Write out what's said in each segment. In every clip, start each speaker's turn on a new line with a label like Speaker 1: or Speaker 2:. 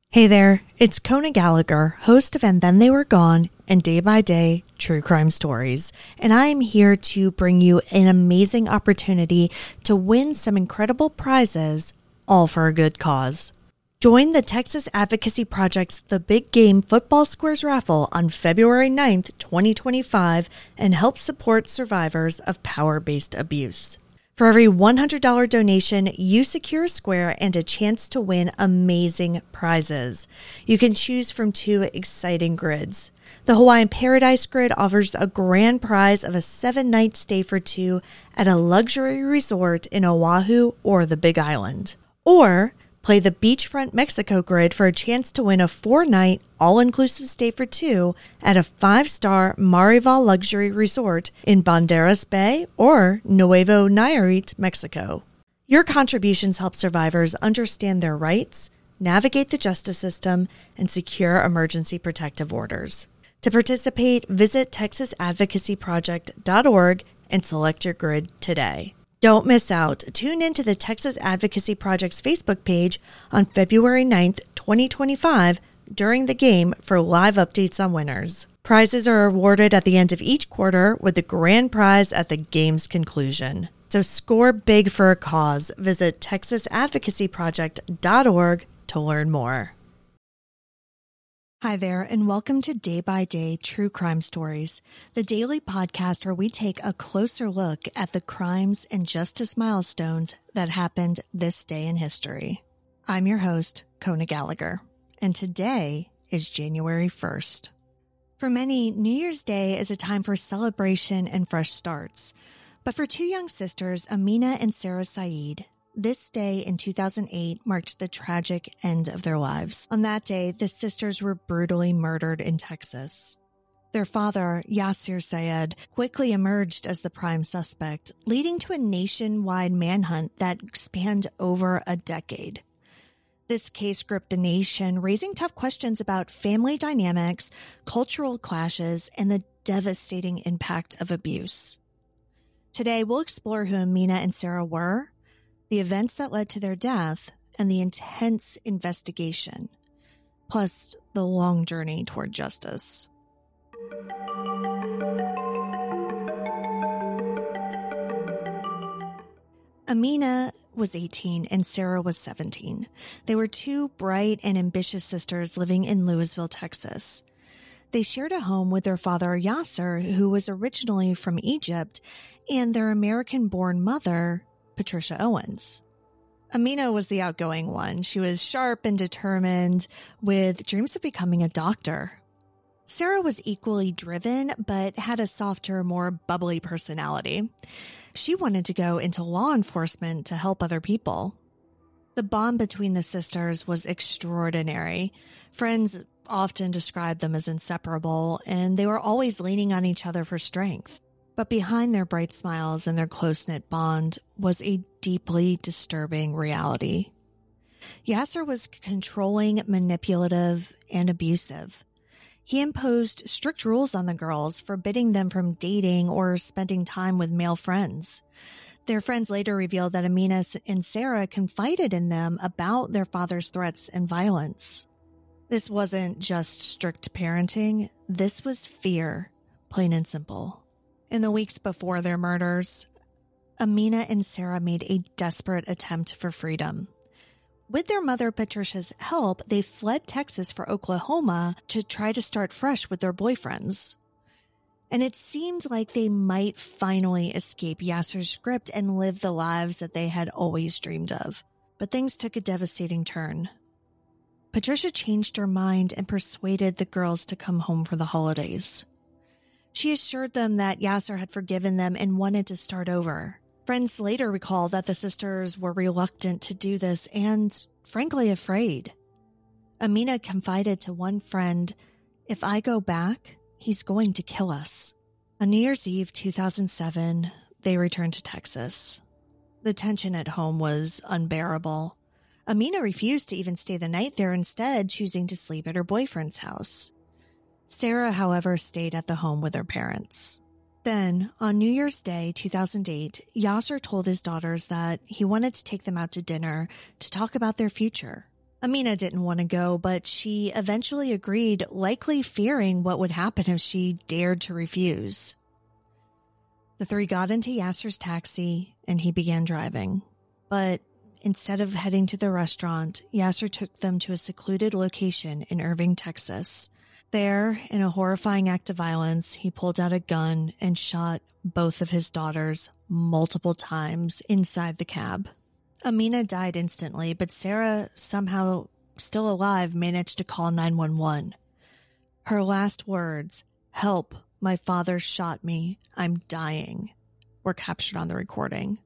Speaker 1: Hey there, it's Kona Gallagher, host of And Then They Were Gone and Day by Day True Crime Stories, and I am here to bring you an amazing opportunity to win some incredible prizes, all for a good cause. Join the Texas Advocacy Project's The Big Game Football Squares raffle on February 9th, 2025, and help support survivors of power-based abuse. For every $100 donation, you secure a square and a chance to win amazing prizes. You can choose from two exciting grids. The Hawaiian Paradise Grid offers a grand prize of a 7-night stay for two at a luxury resort in Oahu or the Big Island. Or play the Beachfront Mexico Grid for a chance to win a 4-night, all-inclusive stay for two at a 5-star Marival luxury resort in Banderas Bay or Nuevo Nayarit, Mexico. Your contributions help survivors understand their rights, navigate the justice system, and secure emergency protective orders. To participate, visit texasadvocacyproject.org and select your grid today. Don't miss out. Tune into the Texas Advocacy Project's Facebook page on February 9th, 2025 during the game for live updates on winners. Prizes are awarded at the end of each quarter with the grand prize at the game's conclusion. So score big for a cause. Visit texasadvocacyproject.org to learn more. Hi there, and welcome to Day by Day True Crime Stories, the daily podcast where we take a closer look at the crimes and justice milestones that happened this day in history. I'm your host, Kona Gallagher, and today is January 1st. For many, New Year's Day is a time for celebration and fresh starts. But for two young sisters, Amina and Sarah Saeed, this day in 2008 marked the tragic end of their lives. On that day, the sisters were brutally murdered in Texas. Their father, Yasir Syed, quickly emerged as the prime suspect, leading to a nationwide manhunt that spanned over a decade. This case gripped the nation, raising tough questions about family dynamics, cultural clashes, and the devastating impact of abuse. Today, we'll explore who Amina and Sarah were, the events that led to their death, and the intense investigation, plus the long journey toward justice. Amina was 18 and Sarah was 17. They were two bright and ambitious sisters living in Lewisville, Texas. They shared a home with their father, Yasir, who was originally from Egypt, and their American-born mother, Patricia Owens. Amina was the outgoing one. She was sharp and determined, with dreams of becoming a doctor. Sarah was equally driven, but had a softer, more bubbly personality. She wanted to go into law enforcement to help other people. The bond between the sisters was extraordinary. Friends often described them as inseparable, and they were always leaning on each other for strength. But behind their bright smiles and their close-knit bond was a deeply disturbing reality. Yasir was controlling, manipulative, and abusive. He imposed strict rules on the girls, forbidding them from dating or spending time with male friends. Their friends later revealed that Amina and Sarah confided in them about their father's threats and violence. This wasn't just strict parenting. This was fear, plain and simple. In the weeks before their murders, Amina and Sarah made a desperate attempt for freedom. With their mother Patricia's help, they fled Texas for Oklahoma to try to start fresh with their boyfriends. And it seemed like they might finally escape Yasir's grip and live the lives that they had always dreamed of. But things took a devastating turn. Patricia changed her mind and persuaded the girls to come home for the holidays. She assured them that Yasir had forgiven them and wanted to start over. Friends later recalled that the sisters were reluctant to do this and, frankly, afraid. Amina confided to one friend, "If I go back, he's going to kill us." On New Year's Eve 2007, they returned to Texas. The tension at home was unbearable. Amina refused to even stay the night there, instead choosing to sleep at her boyfriend's house. Sarah, however, stayed at the home with her parents. Then, on New Year's Day 2008, Yasir told his daughters that he wanted to take them out to dinner to talk about their future. Amina didn't want to go, but she eventually agreed, likely fearing what would happen if she dared to refuse. The three got into Yasser's taxi and he began driving. But instead of heading to the restaurant, Yasser took them to a secluded location in Irving, Texas. There, in a horrifying act of violence, he pulled out a gun and shot both of his daughters multiple times inside the cab. Amina died instantly, but Sarah, somehow still alive, managed to call 911. Her last words, "Help, my father shot me, I'm dying," were captured on the recording.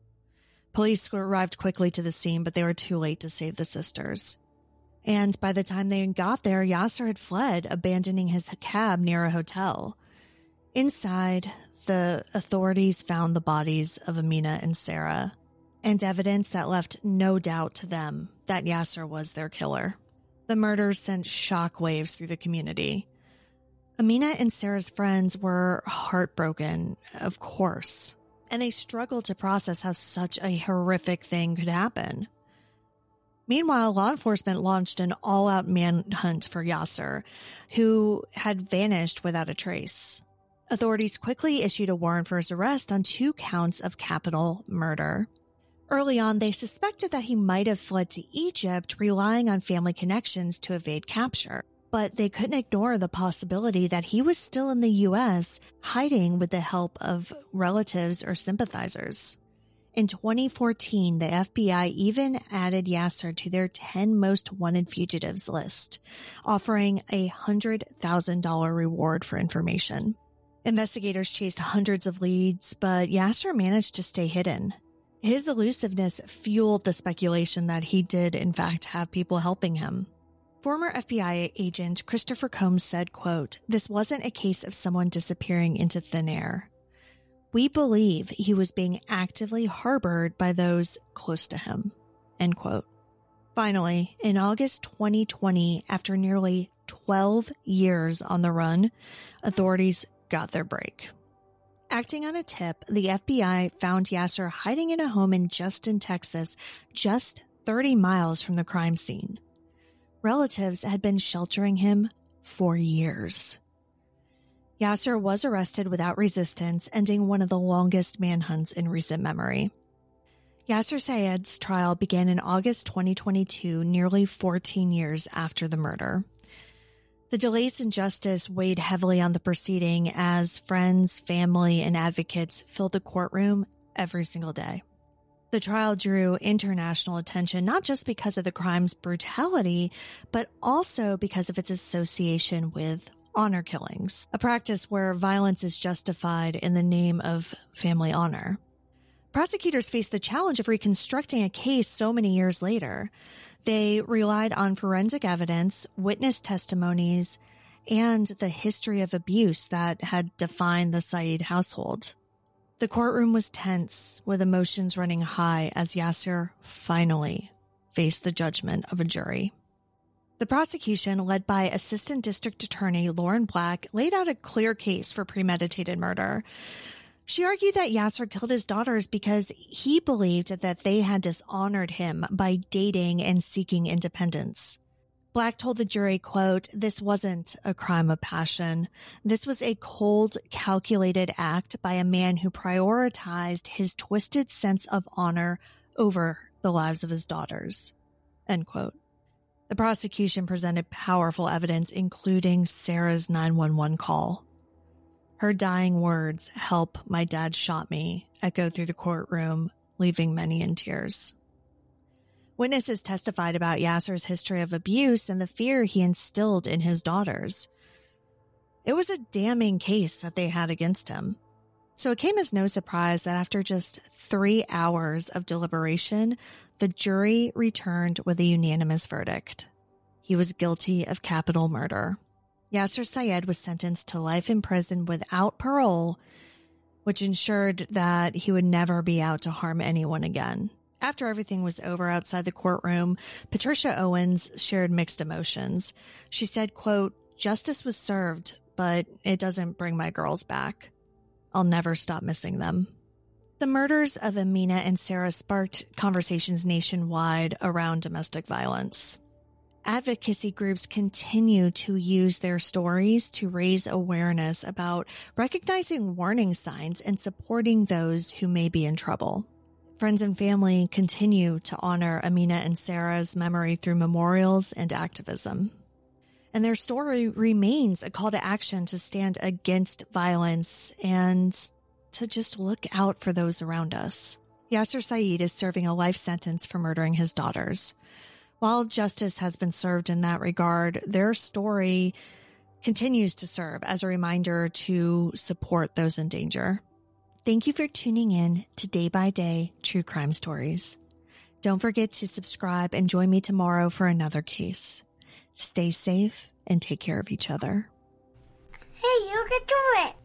Speaker 1: Police arrived quickly to the scene, but they were too late to save the sisters. And by the time they got there, Yasser had fled, abandoning his cab near a hotel. Inside, the authorities found the bodies of Amina and Sarah, and evidence that left no doubt to them that Yasser was their killer. The murders sent shockwaves through the community. Amina and Sarah's friends were heartbroken, of course, and they struggled to process how such a horrific thing could happen. Meanwhile, law enforcement launched an all-out manhunt for Yasser, who had vanished without a trace. Authorities quickly issued a warrant for his arrest on 2 counts of capital murder. Early on, they suspected that he might have fled to Egypt, relying on family connections to evade capture. But they couldn't ignore the possibility that he was still in the U.S., hiding with the help of relatives or sympathizers. In 2014, the FBI even added Yasser to their 10 most wanted fugitives list, offering a $100,000 reward for information. Investigators chased hundreds of leads, but Yasser managed to stay hidden. His elusiveness fueled the speculation that he did, in fact, have people helping him. Former FBI agent Christopher Combs said, quote, "This wasn't a case of someone disappearing into thin air. We believe he was being actively harbored by those close to him," end quote. Finally, in August 2020, after nearly 12 years on the run, authorities got their break. Acting on a tip, the FBI found Yasser hiding in a home in Justin, Texas, just 30 miles from the crime scene. Relatives had been sheltering him for years. Yasser was arrested without resistance, ending one of the longest manhunts in recent memory. Yasser Syed's trial began in August 2022, nearly 14 years after the murder. The delays in justice weighed heavily on the proceeding as friends, family, and advocates filled the courtroom every single day. The trial drew international attention not just because of the crime's brutality, but also because of its association with honor killings, a practice where violence is justified in the name of family honor. Prosecutors faced the challenge of reconstructing a case so many years later. They relied on forensic evidence, witness testimonies, and the history of abuse that had defined the Syed household. The courtroom was tense, with emotions running high as Yasser finally faced the judgment of a jury. The prosecution, led by Assistant District Attorney Lauren Black, laid out a clear case for premeditated murder. She argued that Yasser killed his daughters because he believed that they had dishonored him by dating and seeking independence. Black told the jury, quote, "This wasn't a crime of passion. This was a cold, calculated act by a man who prioritized his twisted sense of honor over the lives of his daughters," end quote. The prosecution presented powerful evidence, including Sarah's 911 call. Her dying words, "Help, my dad shot me," echoed through the courtroom, leaving many in tears. Witnesses testified about Yasser's history of abuse and the fear he instilled in his daughters. It was a damning case that they had against him. So it came as no surprise that after just 3 hours of deliberation, the jury returned with a unanimous verdict. He was guilty of capital murder. Yasser Syed was sentenced to life in prison without parole, which ensured that he would never be out to harm anyone again. After everything was over outside the courtroom, Patricia Owens shared mixed emotions. She said, quote, "Justice was served, but it doesn't bring my girls back. I'll never stop missing them." The murders of Amina and Sarah sparked conversations nationwide around domestic violence. Advocacy groups continue to use their stories to raise awareness about recognizing warning signs and supporting those who may be in trouble. Friends and family continue to honor Amina and Sarah's memory through memorials and activism. And their story remains a call to action to stand against violence and to just look out for those around us. Yasser Saeed is serving a life sentence for murdering his daughters. While justice has been served in that regard, their story continues to serve as a reminder to support those in danger. Thank you for tuning in to Day by Day True Crime Stories. Don't forget to subscribe and join me tomorrow for another case. Stay safe and take care of each other.
Speaker 2: Hey, you can do it!